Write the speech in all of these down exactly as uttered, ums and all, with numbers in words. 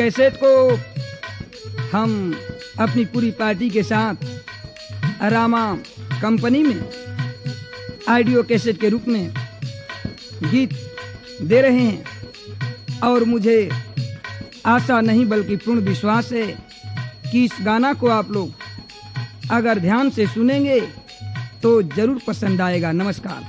Cassette को हम अपनी पूरी पार्टी के साथ रामा कंपनी में ऑडियो कैसेट के रूप में गीत दे रहे हैं और मुझे आशा नहीं बल्कि पूर्ण विश्वास है कि इस गाना को आप लोग अगर ध्यान से सुनेंगे तो जरूर पसंद आएगा। नमस्कार।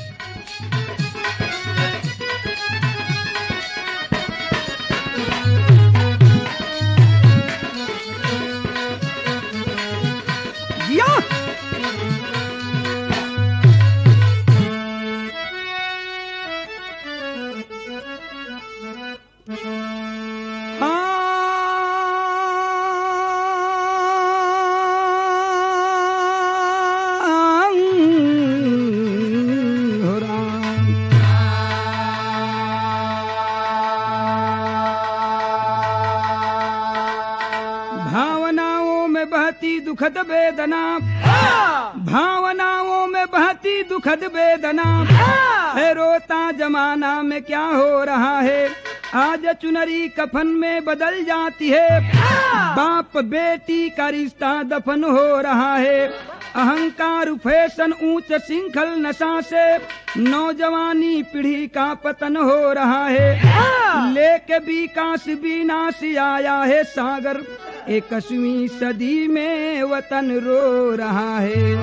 भावनाओं में बहती दुखद वेदना, भावनाओं में बहती दुखद वेदना है, रोता जमाना में क्या हो रहा है, आज चुनरी कफन में बदल जाती है, बाप बेटी का रिश्ता दफन हो रहा है, अहंकार फैशन ऊंच श्रृंखल नशा से नौजवानी पीढ़ी का पतन हो रहा है, लेके विकास विनाश आया है सागर, इक्कीसवीं सदी में वतन रो रहा है।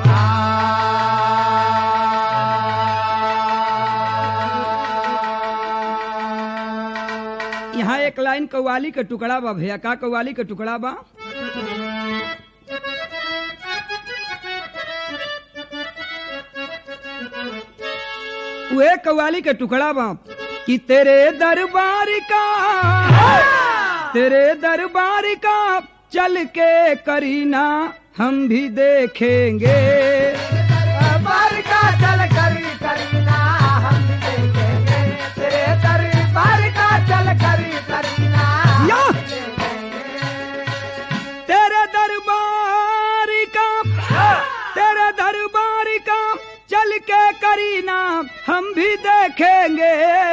यहाँ एक लाइन कव्वाली का टुकड़ा बा भैया। का कव्वाली का टुकड़ा बा? वे कव्वाली का टुकड़ा बा कि तेरे दरबार का तेरे दरबार का चल के करीना हम भी देखेंगे, दरबार का चल करी करीना हम भी देखेंगे, तेरे दरबार का चल करी करीना हम भी देखेंगे। तेरे दरबार का तेरे दरबार का चल के करीना हम भी देखेंगे,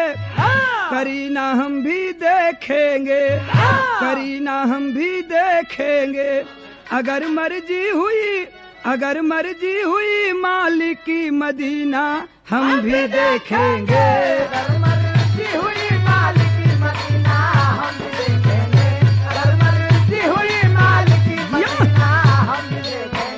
करीना हम भी देखेंगे, करीना हम भी देखेंगे, अगर मर्जी हुई अगर मर्जी हुई मालिक की मदीना हम भी देखेंगे, अगर मर्जी हुई मालिक की मदीना हम भी देखेंगे, अगर मर्जी हुई मालिक की मदीना हम भी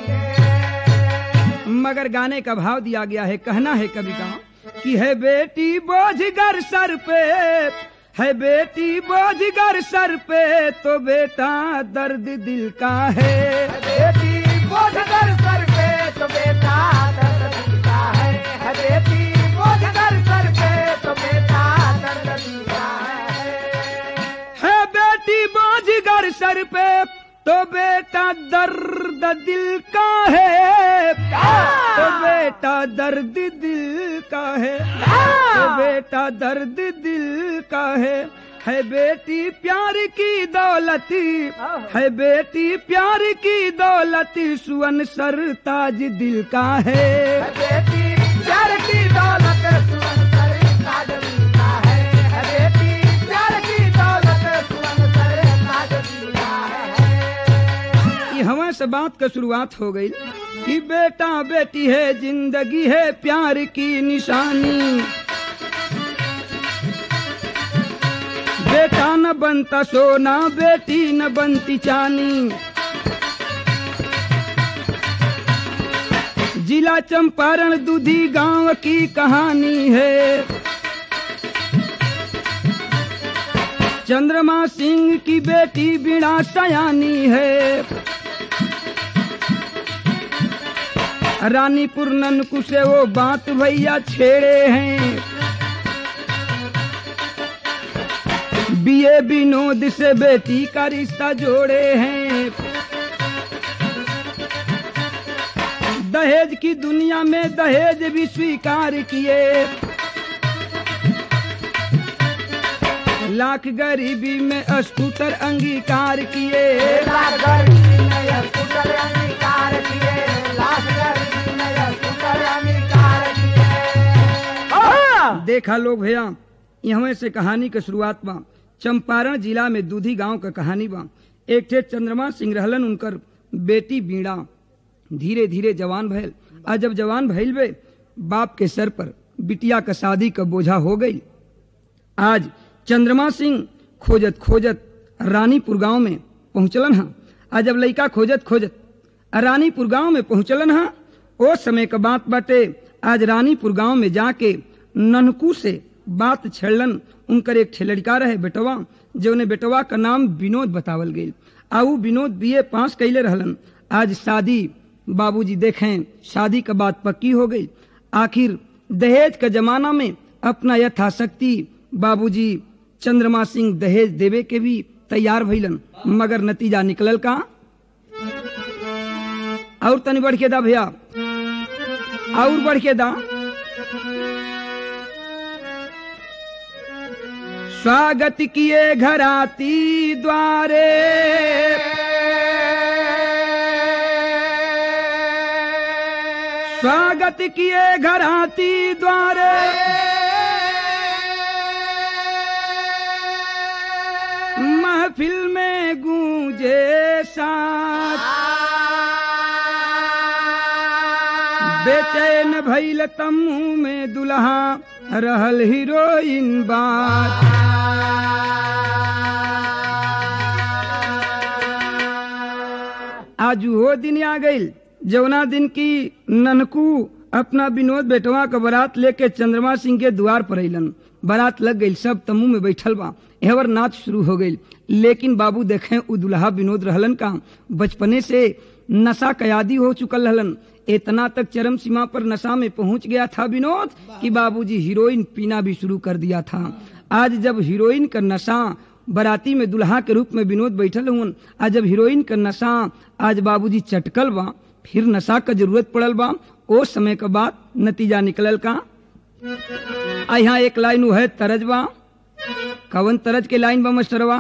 देखेंगे। मगर गाने का भाव दिया गया है, कहना है कवि का कि है बेटी बोझगर सर पे, है बेटी बोझगर सर पे तो बेटा दर्द दिल का है, बेटी बोझगर सर पे तो बेटा दर्द दिल का है, है बेटी बोझगर सर पे तो बेटा दर्द दिल का है, है बेटी बोझगर सर पे तो बेटा दर्द दिल का है, तो बेटा दर्द दिल का है, तो बेटा दर्द दिल का है, है बेटी प्यार की दौलती, है बेटी प्यार की दौलती सुवन सरताज दिल का है, है बेटी प्यार की दौलत सुवन सरताज दिल का है, है बेटी प्यार की दौलत सुवन सरताज दिल का है। ये हवा से बात का शुरुआत हो गई कि बेटा बेटी है जिंदगी है प्यार की निशानी, बेटा न बनता सोना बेटी न बनती चांदी, जिला चंपारण दूधी गांव की कहानी है, चंद्रमा सिंह की बेटी बीणा सयानी है, रानीपुर ननकू से वो बात भैया छेड़े हैं, बीए विनोद से बेटी का रिश्ता जोड़े हैं, दहेज की दुनिया में दहेज भी स्वीकार किए, लाख गरीबी में स्कूटर अंगीकार किए, लाख गरीबी में स्कूटर अंगीकार किए, लाख गरीबी में स्कूटर अंगीकार किए। देखा लोग भैया यहाँ से कहानी की शुरुआत में चंपारण जिला में दूधी गांव का कहानी बा। एक ठे चंद्रमा सिंह रहलन, उनकर बेटी बीड़ा धीरे धीरे जवान भइल। आज जब जवान भइल बे, बाप के सर पर बिटिया का शादी का बोझा हो गई। आज चंद्रमा सिंह खोजत खोजत रानीपुर गांव में पहुंचलन हा। आज जब लड़का खोजत खोजत रानीपुर गांव में पहुंचलन हा, ओ समय का बात बाटे। आज रानीपुर गांव में जाके ननकू से बात छेड़लन। उनकर एक ठे लड़का रहे बेटवा, जो ने बेटवा का नाम विनोद बतावल गई। आऊ विनोद बीए पास कैले रहलन। आज शादी बाबूजी देखें, शादी का बात पक्की हो गई। आखिर दहेज का जमाना में अपना यथाशक्ति बाबूजी चंद्रमा सिंह दहेज देवे के भी तैयार भइलन, मगर नतीजा निकलल का। और तनी बढ़ के दा भैया, और बढ़ के दा। स्वागत किए घराती द्वारे, स्वागत किए घराती द्वारे, महफिल में गूंजे साथ, बेचैन भइल तम्मू में दुल्हा, रहल हीरोइन बात। आज वो दिन आ गई जवना दिन की ननकू अपना विनोद बेटवा का बारात लेके चंद्रमा सिंह के द्वार पर अइलन। बारात लग गई, सब तम्बू में बैठल बा, एवर नाच शुरू हो गई। लेकिन बाबू देखें उ दुल्हा विनोद रहलन का बचपने से नशा कयादी हो चुकल रहलन। इतना तक चरम सीमा पर नशा में पहुंच गया था विनोद कि बाबूजी हीरोइन पीना भी शुरू कर दिया था। आज जब हीरोइन का नशा, बराती में दुल्हा के रूप में विनोद बैठल हुन, आज जब हीरोइन का नशा आज बाबूजी चटकल बा, फिर नशा का जरूरत पड़ल बा। ओ समय के बाद नतीजा निकलल का। यहाँ एक लाइन है तरज बा, कवन तरज के लाइन बा मास्टरवा।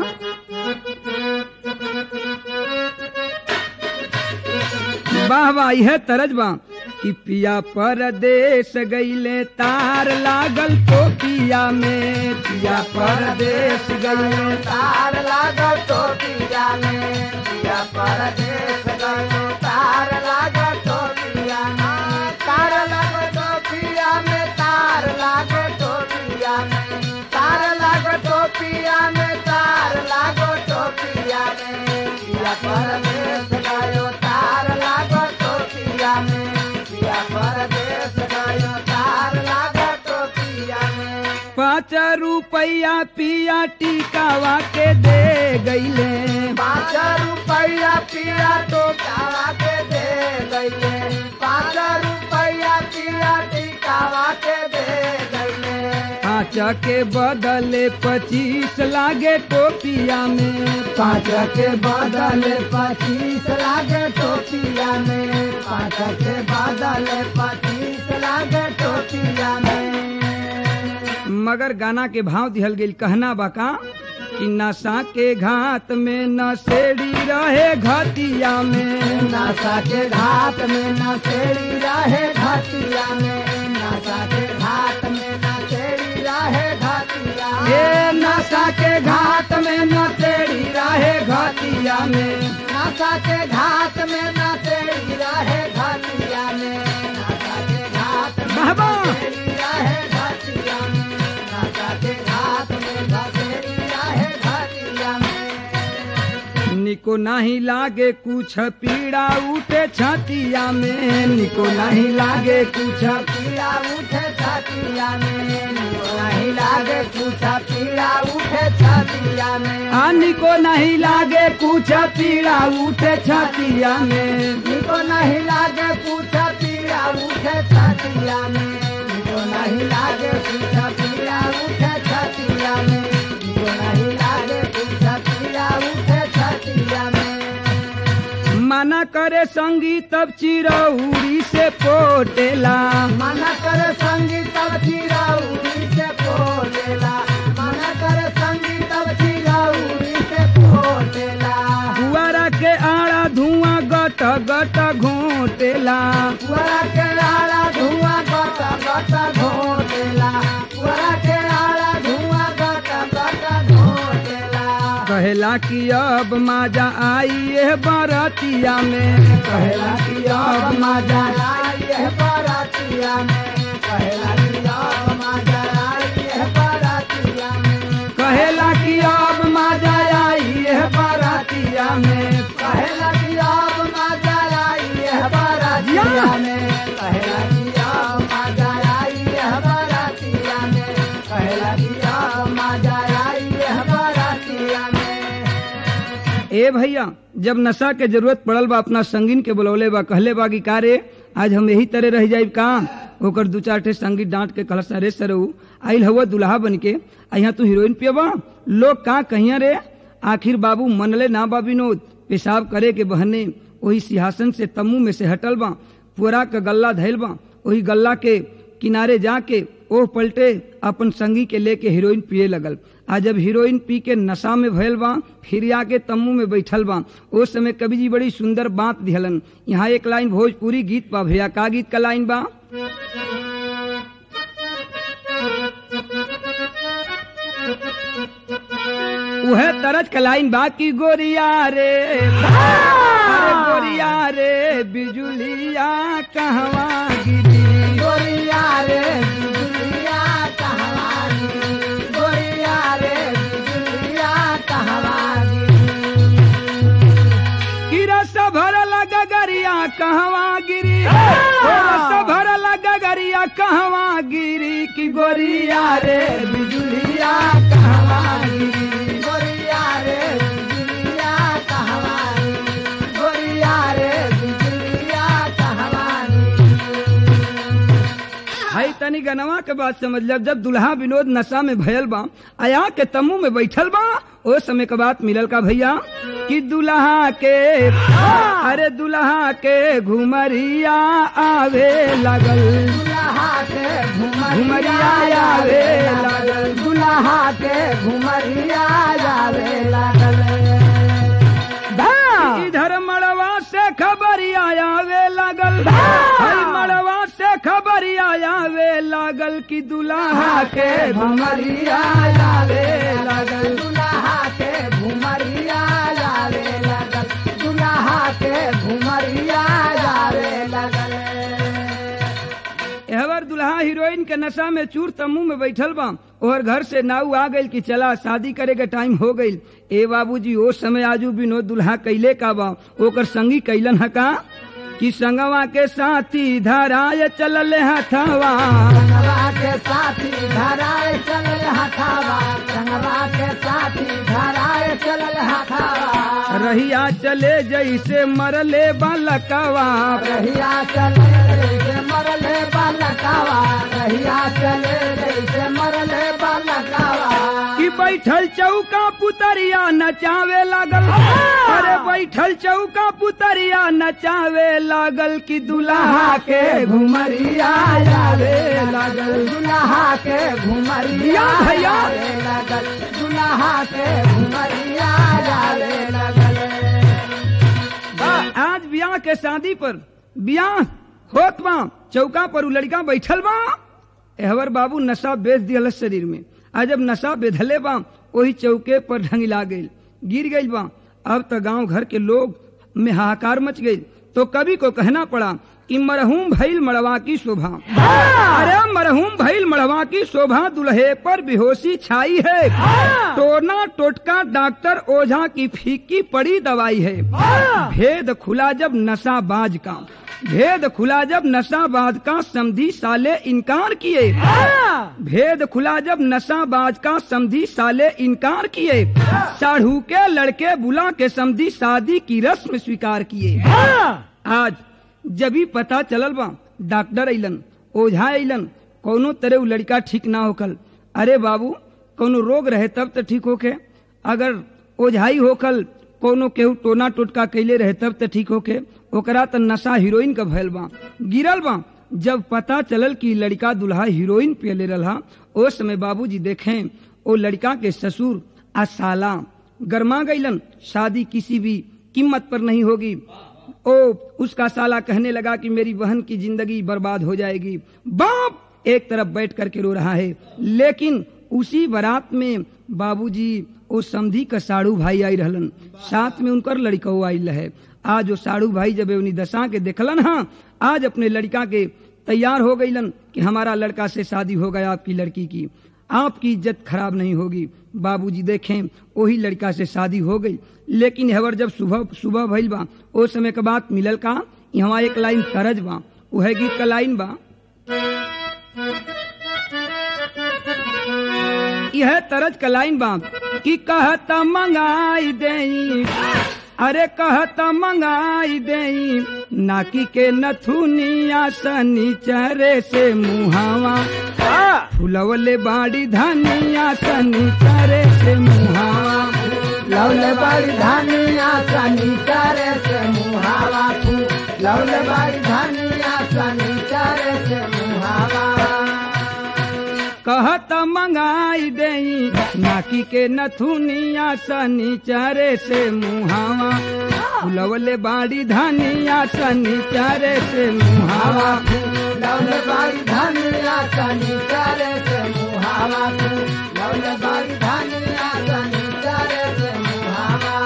वाह वाह, यह तरज बा कि पिया परदेश गईले, तार लागल टोपिया में। पिया परदेश गईले, तार लागल टोपिया में। पिया परदेश गईले, तार लागल टोपिया में। तार लागल टोपिया में, तार लागल टोपिया में। तार लागल टोपिया में, तार लागल टोपिया में। पिया परदेश गयो, तार लागल टोपिया में। पिया परदेश गयो, तार लागल टोपिया में। पाँच रुपया पिया टिकावा के दे गईले। पाँच रुपया पिया टिकावा के दे गईले। पाँच रुपया पिया टिकावा के दे गईले। पाँच के बदले पच्चीस लागे टोपिया में। पाँच के बदले पच्चीस लागे टोपिया में। पाँच के बदले पच्चीस लागे टोपिया में। मगर गाना के भाव दिहल गई, कहना बाका कि नशा के घाट में नशेड़ी रहे घाटिया में। नशा के घाट में नशेड़ी रहे घाटिया में। नशा के घाट में नशेड़ी रहे घाटिया में। ए नशा के घाट में नशेड़ी रहे घाटिया में। नशा के घाट में नशेड़ी रहे घाटिया में। नशा के घाट में बाबा नशेड़ी रहे घाटिया में। नशा के घाट में नशेड़ी रहे घाटिया में। निको नहीं लागे कुछ पीड़ा उठे छातिया में। निको नहीं लागे कुछ पीड़ा उठे छातिया में। निको नहीं लागे कुछ पीड़ा उठे छातिया में। आ निको नहीं लागे कुछ पीड़ा उठे छातिया में। निको नहीं लागे कुछ पीड़ा उठे छातिया में। निको नहीं लागे कुछ पीड़ा उठे छातिया में। निको नहीं लागे कुछ पीड़ा उठे छातिया में। मना करे संगी तब चिरौरी से पोटेला। मना करे संगी तब चिरौरी से पोटेला। मना करे संगी तब चिरौरी से पोटेला। पुआरा के आड़ा धुआं गट गट घोटेला। पुआरा के आड़ा धुआं गट गट घोटेला। पुआरा के आड़ा धुआं गट गट घोटेला। कहेला कि अब माजा आई है बारातिया में, कहेला कि अब मजा आई है बारातिया में, कहेला कि अब मजा आई है बारातिया में, कहेला कि अब माजा आई है बारातिया में, कहेला कि अब मजा आई है बारातिया में, कहेला कि अब मजा आई है बारातिया में, कहेला कि अब मजा आई है बारातिया में। ए भैया जब नशा के जरूरत पड़ल बा अपना संगीन के बुलौले बा, कहले बा कि का रे आज हम यही तरह रह जाइब का। ओकर दू चार ठे संगी डांट के कहल सरे सरऊ आइल हवा दुल्हा बन के अहिया तू हीरोइन पियबा, लोग का कहिया रे। आखिर बाबू मनले ना बा विनोद, पेशाब करे के बहने वही सिंहासन से तम्मू में से हटल बा, पुअरा का गल्ला धैल बा, वही गल्ला के किनारे जाके ओह पलटे अपन संगी के लेके हीरोइन पिए लगल। आज जब हीरोइन पी के नशा में भयल बा फिर आके तम्मू में बैठल बा। उस समय कवि जी बड़ी सुंदर बात दिहलन। यहाँ एक लाइन भोजपुरी गीत बा भैया, का गीत का लाइन बा? वह तरज का लाइन बा की गोरिया रे, अरे गोरिया रे बिजुलिया कहवा गिरी, गोरिया रे बिजुलिया कहवा गिरी, गोरिया रे बिजुलिया कहवा गिरी, कि रस भरल गगरिया कहवा गिरी, रस भरल गगरिया कहवा गिरी, कि गोरिया रे बिजुलिया कहवा गिरी, गोरिया रे बिजुलिया कहवा गिरी, गोरिया रे बिजुलिया कहवा गिरी। भाई तनी गनवा के बात समझ लब। जब दुल्हा विनोद नशा में भयल बा आया के तम्मू में बैठल बा, ओ समय के बात मिलल का भैया कि दुल्हा के अरे दुल्हा के घुमरिया आवे लगल, दुल्हा के घुमरिया आवे लगल, दुल्हा के घुमरिया आवे लागल। इधर मड़वा से खबरिया आवे लगल, हई मड़वा से खबरिया आवे लागल, कि दुल्हा के घुमरिया आवे लागल, दुल्हा के घुमरिया आवे लागल, दुल्हा के घुमरिया आवे लागल। एहवर दुल्हा हीरोइन के नशा में चूर तम्मू में बैठल बा, और घर से नाऊ आ गई कि चला शादी करे के टाइम हो गई। ए बाबूजी ओ समय आजू विनोद दुल्हा कैले का बा, ओकर संगी कैलन हका कि संगवा के साथी धराए चलल हथवा, संगवा के साथी धराए चलल हथवा, संगवा के साथी धराए चलल हथवा, रहिया चले जैसे मरले बालकवा, रहिया चले जैसे मरले बालकवा, रहिया चले जैसे मरले बालकवा, कि बैठल चौका पुतरिया नचावे लागल, अरे बैठल चौका पुतरिया नचावे लागल, कि दुल्हा के घुमरिया आवे लागल, दुल्हा के घुमरिया भैया आवे लागल, दुल्हा के घुमरिया आवे लागल। आज ब्याह के शादी पर ब्याह होत बा, चौका पर उ लड़का बैठल बा, एहवर बाबू नशा बेच दियल शरीर में। आज जब नशा बेधले बा वही चौके पर ढंगिला गई, गिर गई बा। अब तो गांव घर के लोग में हाहाकार मच गई, तो कवि को कहना पड़ा कि मरहूम भइल मड़वा की शोभा, अरे मरहूम भइल मड़वा की शोभा, दुल्हे पर बेहोशी छाई है, टोना टोटका डॉक्टर ओझा की फीकी पड़ी दवाई है, भेद खुला जब नशा बाज का, भेद खुला जब नशाबाज का समधी साले इनकार किए, भेद खुला जब नशाबाज का समधी साले इनकार किए, साढ़ू के लड़के बुला के समधी शादी की रस्म स्वीकार किए। आज जब ही पता चलल बा डॉक्टर अइलन, ओझा अइलन, कोनो तरह उ लड़का ठीक ना होकल। अरे बाबू कोनो रोग रहे तब तो ठीक होके, अगर ओझाई होकल कोनो केहू टोना टोटका कैले रहे तब तो ठीक होके, ओकरा त नशा हीरोइन का भयल बा, गिरल बा। जब पता चलल कि लड़का दुल्हा हीरोइन पियले रहा, उस समय बाबूजी देखें ओ लड़का के ससुर आ साला गरमा गईलन, शादी किसी भी कीमत पर नहीं होगी। ओ उसका साला कहने लगा कि मेरी बहन की जिंदगी बर्बाद हो जाएगी। बाप एक तरफ बैठ करके रो रहा है, लेकिन उसी बारात में बाबूजी वो समधी का साड़ू भाई आई रहलन, साथ में उनकर लड़का आयल है। आज वो साड़ू भाई जब उन्हीं दशा के देखलन, हाँ आज अपने लड़का के तैयार हो गईलन कि हमारा लड़का से शादी हो गया, आपकी लड़की की, आपकी इज्जत खराब नहीं होगी। बाबूजी देखें वही लड़का से शादी हो गई, लेकिन हवर जब सुबह सुबह भइल बा ओ समय के बाद मिलल का, यहाँ एक लाइन तरज बा, वह गीत का लाइन बा, यह तरज का लाइन बा कि कहत मंगाई देई, अरे कहत मंगाई देई नाकी के नथुनिया सनीचरे से मुहावा, फुलवले बाड़ी धनिया सनीचरे से मुहावा, लवले बाड़ी धनिया सनीचरे से मुहावा, लवले बाड़ी धनिया सनीचरे से मुहावा। कहत मंगाई देई नाकी के नथुनिया सनीचरे से मुहावा, फुलवले बाड़ी धनिया सनीचरे से मुहावा, लवले बाड़ी धनिया सनीचरे से मुहावा, लवले बाड़ी धनिया सनीचरे से मुहावा।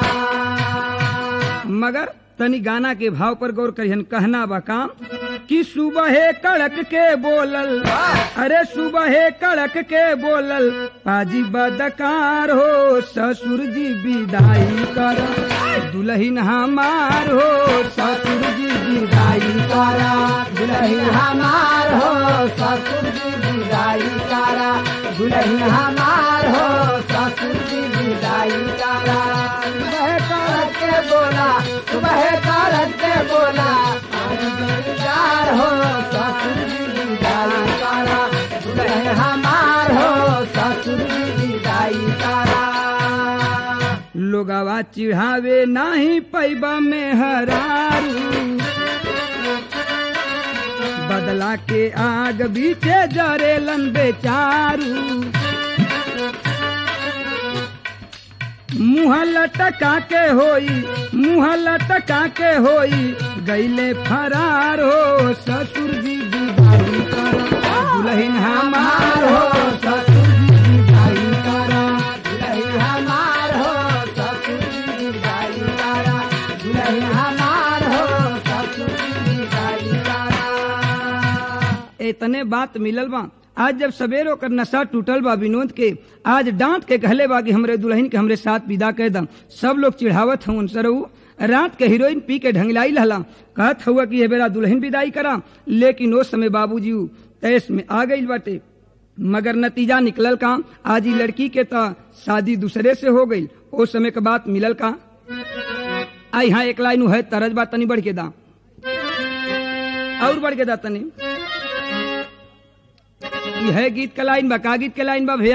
मगर तनी गाना के भाव पर गौर करिहन, कहना बा काम कि सुबह कड़क के बोलल, अरे सुबह कड़क के बोलल पाजी बदकार हो, ससुर जी विदाई कर दुल्हन हमार हो, ससुर जी विदाई करा दुल्हन हमार हो, ससुर जी विदाई करा दुल्हन हमार हो, ससुर जी विदाई करा। सुबह कड़क के बोला, सुबह कड़क के बोला विदार हो, ससुर जी विदाई करा दुल्हन हमार हो, ससुर जी विदाई करा। लोगवा चिढ़ावे नाही पैबा में हरारू, बदला के आग बीचे जरेलन बेचारू, मुँह लटका के होई, मुँह लटका के होई गईले फरार हो, ससुर जी विदाई कर दुल्हन हमार हो, ससुर जी विदाई करा दुल्हन हमार हो, ससुर जी विदाई करा दुल्हन हमार हो, ससुर जी विदाई करा। इतने बात मिलल बा। आज जब सवेरो कर नशा टूटल बा विनोद के, आज डांट के कहले बा कि हमरे दुल्हन के हमरे साथ विदा कर दम, सब लोग चिढ़ावत हूँ सरऊ। रात के हीरोइन पी के ढंगलाई लहला, कहत हुआ कि ये बेरा दुल्हन विदाई करा, लेकिन उस समय बाबूजी तैस में आ गई बाटे। मगर नतीजा निकलल का, आज ही लड़की के तो शादी दूसरे से हो गई। उस समय के बात मिलल का, आई हाँ एक लाइन है तरज बात तनी बढ़ के दा, और बढ़ के दा तनी, यह गीत का लाइन बा, का गीत के लाइन बा भैया,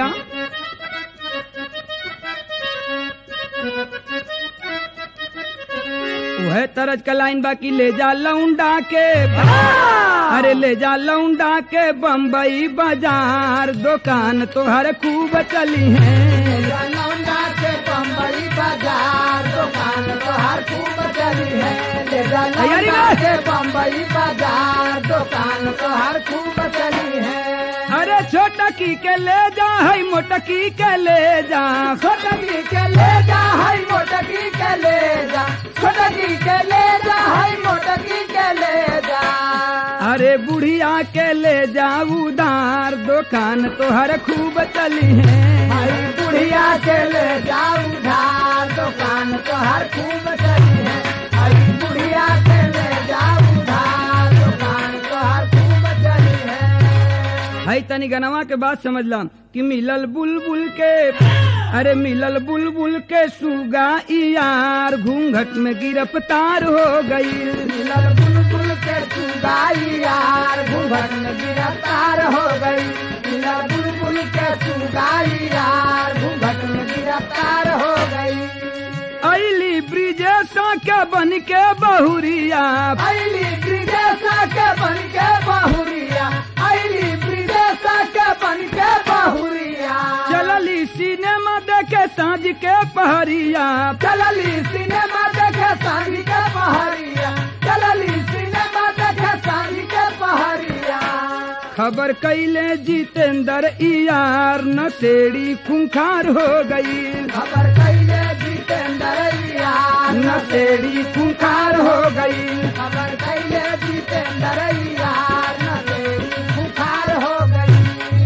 वह तरज का लाइन बा कि ले जा लौंडा के, अरे ले जा लौंडा के बम्बई बाजार, दुकान तो हर खूब चली है, लौंडा के बम्बई बाजार, दुकान तो हर खूब चली है, ले जा लौंडा के बम्बई बाजार, दुकान तो हर खूब चली है। अरे छोटकी के ले जा है मोटकी के ले जा, छोटकी के ले जा है मोटकी के ले जा, छोटकी के ले जा है मोटकी के ले जा। अरे बुढ़िया के ले जा उधार, दुकान तो हर खूब चली है, भाई बुढ़िया के ले जा उधार, दुकान तो हर खूब चली है, भाई बुढ़िया के ले जा उधार, दुकान तो हर खूब चली है। है तनी गनवा के बात समझला कि मिलल बुलबुल के, अरे मिलल बुलबुल के सुगा यार, घूंघट में गिरफ्तार हो गई, मिलल बुलबुल के सुगा यार, घूंघट में गिरफ्तार हो गई, मिलल बुलबुल के सुगा यार, घूंघट में गिरफ्तार हो गई। अली ब्रिजेशा के बन के बहुरिया, अली ब्रिजेशा के बन के बहुरिया, अली ब्रिजेशा के बन के बहुरिया। चलली सिनेमा देखे सांझ के पहरिया, चलली सिनेमा देखे सांझ के पहरिया, चलली सिनेमा देखे सांझ के पहरिया। खबर कैले जितेंद्र यार नशेड़ी खूंखार हो गई। खबर कैले जितेंद्र यार नशेड़ी खूंखार हो गई। खबर कैले जितेंद्र यार नशेड़ी खूंखार हो गई।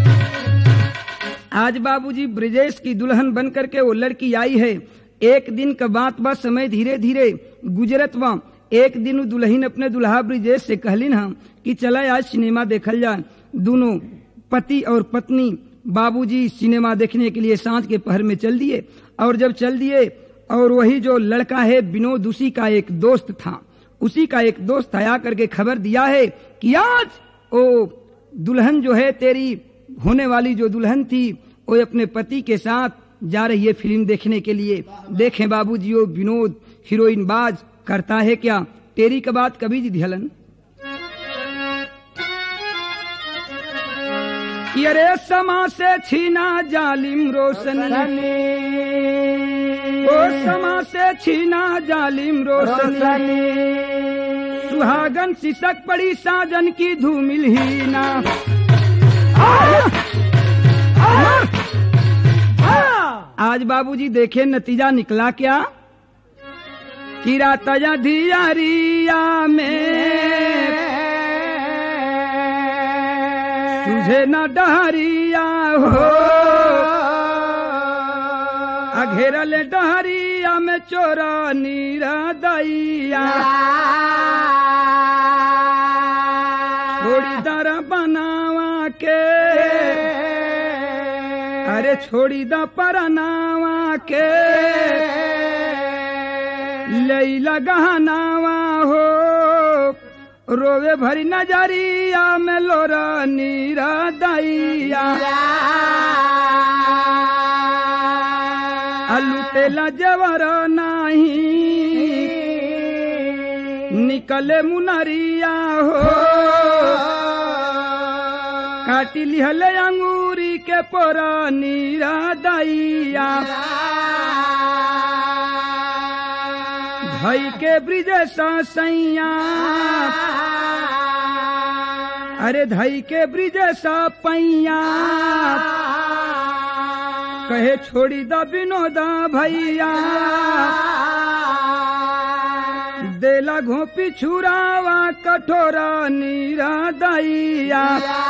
आज बाबूजी ब्रिजेश की दुल्हन बन करके वो लड़की आई है। एक दिन का बात बा, समय धीरे धीरे गुजरत बा। एक दिन दुल्हन अपने दुल्हा ब्रिजेश से कहलिन हम कि चला आज सिनेमा देखल जाए। दोनों पति और पत्नी बाबूजी सिनेमा देखने के लिए सांझ के पहर में चल दिए। और जब चल दिए और वही जो लड़का है विनोद, उसी का एक दोस्त था, उसी का एक दोस्त आया करके खबर दिया है कि आज ओ दुल्हन जो है तेरी होने वाली जो दुल्हन थी वो अपने पति के साथ जा रही है फिल्म देखने के लिए। देखें बाबूजी वो विनोद हीरोइन बाज करता है क्या। तेरी का बात कभी जी ध्यान कि अरे समा से छीना जालिम रोशनी, ओ समा से छीना जालिम रोशनी, सुहागन सिसक पड़ी साजन की धूमिल ही ना। आज बाबूजी देखे नतीजा निकला क्या कि रातया धियारिया में तुझे न डहरिया हो, अघेरल डहरिया में चोरा नीरा दैया, छोड़ी दर बनावा के, अरे छोड़ी द परनावा के, लैला गहनावा हो, रोवे भरी नजरिया में लोरा नीरा दैया, लुटेला जवर नहीं निकले मुनरिया हो, काटी लिहले अंगूरी के पोरा नीरा दैया, धई के ब्रिज सैया, अरे धई के ब्रिज सा पैया, कहे छोड़ी द विनोदा भैया, देला घोपी छुरावा कठोरा नीरा दैया।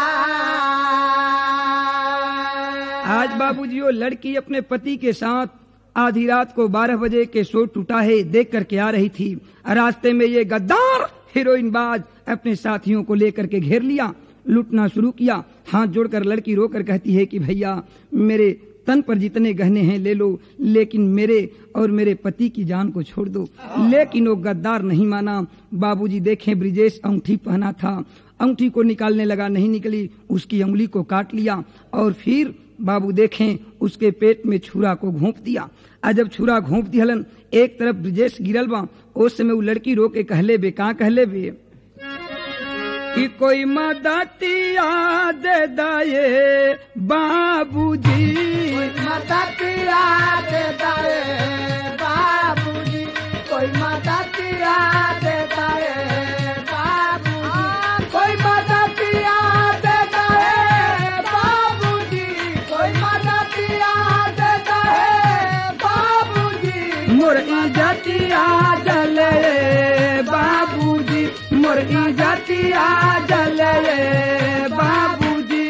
आज बाबूजी वो लड़की अपने पति के साथ आधी रात को बारह बजे के शो टूटा है देख करके आ रही थी। रास्ते में ये गद्दार हीरोइन बाज अपने साथियों को लेकर के घेर लिया, लूटना शुरू किया। हाथ जोड़कर लड़की रोकर कहती है कि भैया मेरे तन पर जितने गहने हैं ले लो, लेकिन मेरे और मेरे पति की जान को छोड़ दो। लेकिन वो गद्दार नहीं माना। बाबूजी देखें ब्रिजेश अंगूठी पहना था, अंगूठी को निकालने लगा, नहीं निकली, उसकी उंगली को काट लिया और फिर बाबू देखें उसके पेट में छुरा को घोंप दिया। आज जब छुरा घोंप दिहलन एक तरफ ब्रिजेश गिरल बा, उस समय वो लड़की रो के कहले बे का कहले बे कि कोई मदतिया दे दाए बाबूजी, कोई मदतिया दे दाए बाबूजी, कोई मदतिया दे दाए बाबूजी, कोई मदतिया दे दाए बाबूजी, कोई मदतिया दे दाए बाबूजी, मोर इज्जतिया जले बाबूजी, मोर इज्जतिया जले बाबूजी।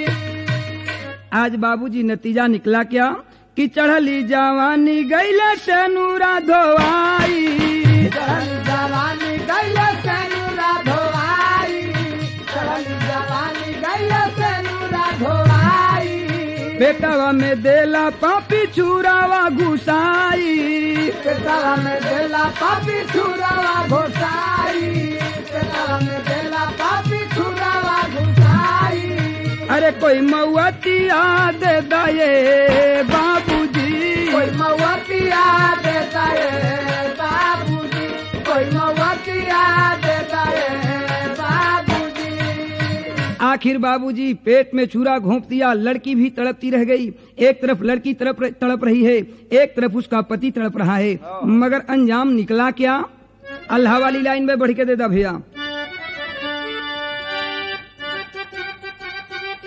आज बाबूजी नतीजा निकला क्या कि चढ़ली जवानी गईले से नूरा धोवाई, चढ़ली जवानी गईले से नूरा धोवाई, चढ़ली जवानी गईले से नूरा धोवाई, पेटवा में देला पापी छुरावा घुसाई, पेटवा में देला पापी छुरावा घुसाई, पेटवा में देला पापी छुरावा घुसाई। अरे कोई मऊतिया दे दाए बाबूजी, कोई मऊतिया दे दाए बाबूजी, कोई मऊतिया दे दाए बाबूजी। आखिर बाबूजी पेट में छुरा घोंप दिया। लड़की भी तड़पती रह गई। एक तरफ लड़की तरफ तड़प रही है, एक तरफ उसका पति तड़प रहा है, मगर अंजाम निकला क्या। अल्लाह वाली लाइन में बढ़ के दे दा भैया।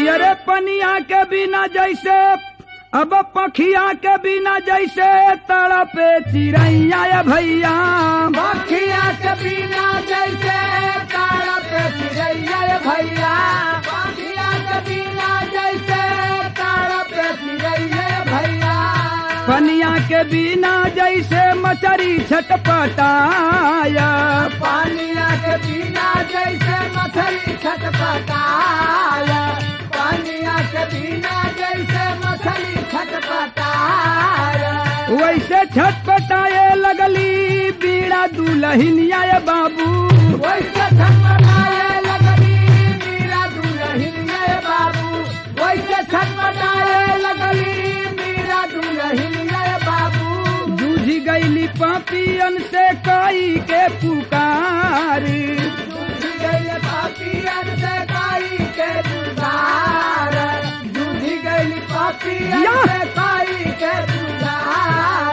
अरे पनिया के बिना जैसे अब पखिया के बिना जैसे तड़पे चिड़ैया ये भैया। पखिया के बिना जैसे तड़पे चिड़ैया ये भैया। पखिया के बिना जैसे तड़पे चिड़ैया ये भैया। पनिया के बिना जैसे मछली छटपटाया। पानिया के बिना जैसे मछली छटपटाया। पानिया के बिना जैसे मछली छटपटाया। वैसे छटपटाए लगली बीड़ा दुल्हनिया ये बाबू। वैसे छटपटाए लगली बीड़ा दुल्हनिया ये बाबू। वैसे छटपटाए लगली बीड़ा दुल्हनिया ये बाबू। जूझी गईली पापियन से काई के पुकार। जूझी गईली पापियन से काई के पुकार। जूझी गईली पापियन से काई के पुकार।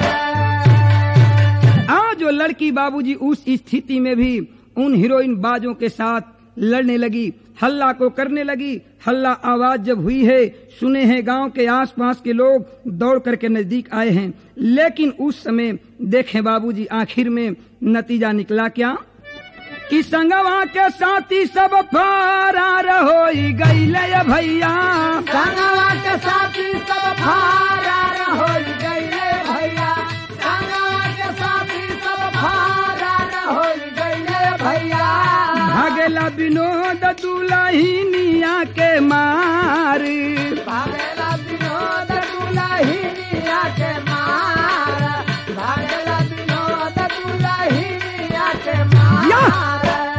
आज जो लड़की बाबूजी उस स्थिति में भी उन हीरोइन बाजों के साथ लड़ने लगी, हल्ला को करने लगी। हल्ला आवाज जब हुई है, सुने हैं गांव के आसपास के लोग दौड़ करके नजदीक आए हैं। लेकिन उस समय देखें बाबूजी आखिर में नतीजा निकला क्या कि संगवा के साथी सब फरार हो गईले भैया। संगवा के साथी सब फरार हो गईले भैया। संगवा के साथी सब फरार हो गईले भैया। भागेला विनोद दुल्हनिया के मार। भागेला विनोद दुल्हनिया के मार। भागेला विनोद दुल्हनिया के मार।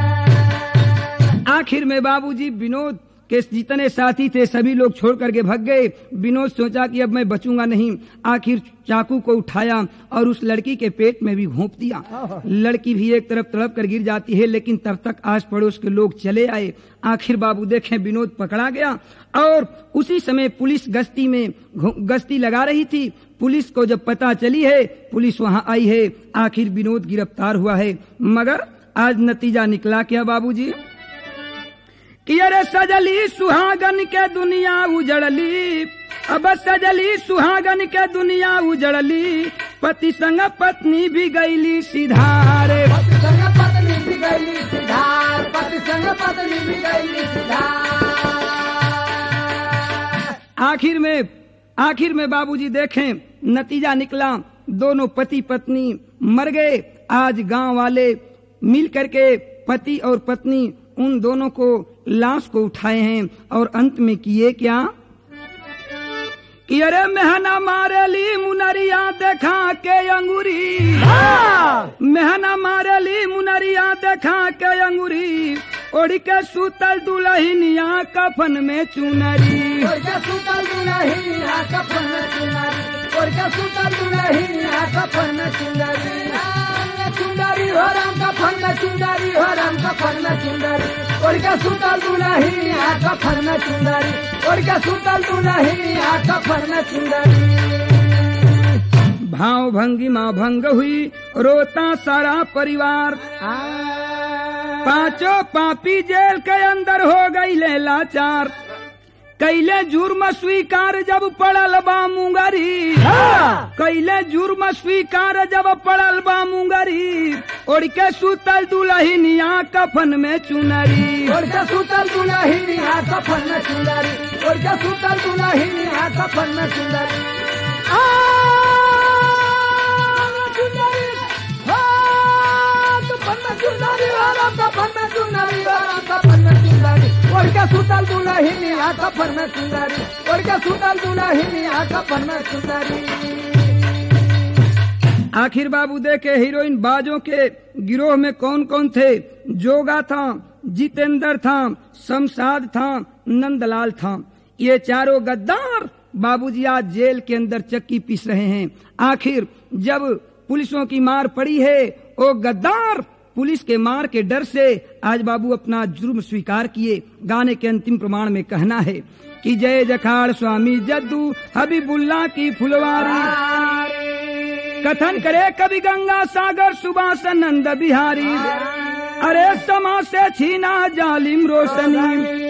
आखिर में बाबूजी विनोद के जितने साथी थे सभी लोग छोड़ करके भाग गए। विनोद सोचा कि अब मैं बचूंगा नहीं। आखिर चाकू को उठाया और उस लड़की के पेट में भी घोंप दिया। लड़की भी एक तरफ तड़प कर गिर जाती है, लेकिन तब तक आस पड़ोस के लोग चले आए। आखिर बाबू देखें विनोद पकड़ा गया और उसी समय पुलिस गश्ती में गश्ती लगा रही थी। पुलिस को जब पता चली है, पुलिस वहां आई है। आखिर विनोद गिरफ्तार हुआ है। मगर आज नतीजा निकला क्या बाबूजी कि अरे सजली सुहागन के दुनिया उजड़ली। अब सजली सुहागन के दुनिया उजड़ली। पति संग पत्नी भी गईली सिधारे। पति संग पत्नी भी गईली सिधार। पति संग पत्नी भी गईली सिधार। आखिर में आखिर में बाबूजी देखें नतीजा निकला, दोनों पति पत्नी मर गए। आज गांव वाले मिल करके पति और पत्नी उन दोनों को लाश को उठाए हैं और अंत में किए क्या कि अरे मेहना मारेली मुनरिया देखा के अंगूरी। मेहना मारेली मुनरिया देखा के अंगूरी। ओढ़ के सुतल दुल्हनिया कफन में चुनरी। ओढ़ के सुतल दुल्हनिया कफन में चुनरी। ओढ़ के सुतल दुल्हनिया कफन में चुनरी। चुनरी हो राम कफन में चुनरी। हो राम कफन में चुनरी। ओढ़ के सुतल दुल्हनिया कफन में चुनरी। ओढ़ के सुतल दुल्हनिया कफन में चुनरी। भाव भंगी माँ भंग हुई, रोता सारा परिवार। पांचों पापी जेल के अंदर हो गई ले लाचार। कैले जुर्म स्वीकार जब पड़ल बा मुंगरी। कैले जुर्म स्वीकार जब पड़ल बा मुंगरी। ओढ़ के सुतल दुल्हनिया कफन में चुनरी। ओढ़ के सुतल दुल्हनिया कफन में चुनरी। ओढ़ के सुतल दुल्हनिया कफन में चुनरी। ओढ़ के सुतल दुल्हनिया कफन में चुनरी। ओढ़ के सुतल दुल्हनिया कफन में चुनरी। आखिर बाबू देखे हीरोइन बाजों के गिरोह में कौन कौन थे। जोगा था, जितेंद्र था, शमशाद था, नंदलाल था। ये चारों गद्दार बाबूजी आज जेल के अंदर चक्की पीस रहे हैं। आखिर जब पुलिसों की मार पड़ी है, वो गद्दार पुलिस के मार के डर से आज बाबू अपना जुर्म स्वीकार किए। गाने के अंतिम प्रमाण में कहना है कि जय जखाड़ स्वामी जद्दू हबीबुल्ला की फुलवारी। कथन करे कवि गंगा सागर सुभाष नंद बिहारी। अरे समा से छीना जालिम रोशनी।